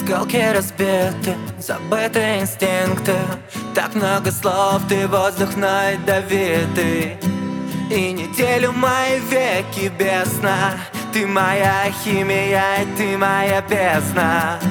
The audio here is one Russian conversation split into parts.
Иголки разбиты, забытые инстинкты. Так много слов, ты воздух ядовитый. И неделю мои веки без сна. Ты моя химия, и ты моя бездна.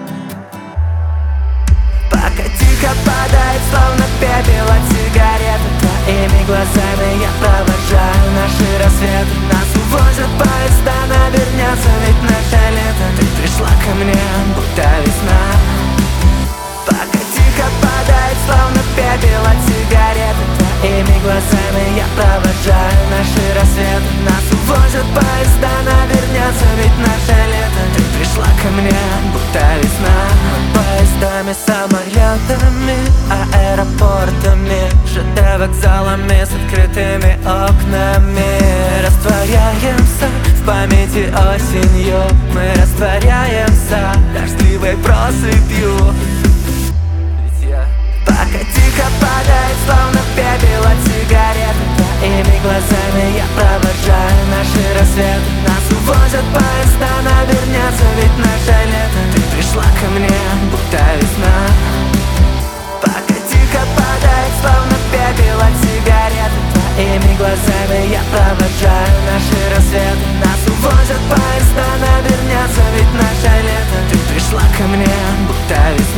Пока тихо падает, словно пепел от сигареты, твоими глазами я провожаю наши рассветы. Нас увозят поезда, навернется ведь наше лето. Ты пришла ко мне, будто весна. Пока тихо падает, словно пепел от сигареты, твоими глазами я провожаю наши рассветы. Нас увозят поезда, навернется ведь наше лето. Ты пришла ко мне, будто весна. Поездами, самолетами, аэропортами, ЖД вокзалами с открытыми окнами. Растворяемся в памяти осенью. Мы растворяемся дождливой просыпью. Пока тихо падает, словно пепел от сигареты, твоими глазами я провожаю наши рассветы. Нас увозят поезда, навернется ведь наше лето. Ты пришла ко мне, будто весна. Пока тихо падает, словно пепел от сигареты, твоими глазами я провожаю наши рассветы. Нас увозят поезда, навернется ведь наше лето. Ты пришла ко мне, будто весна.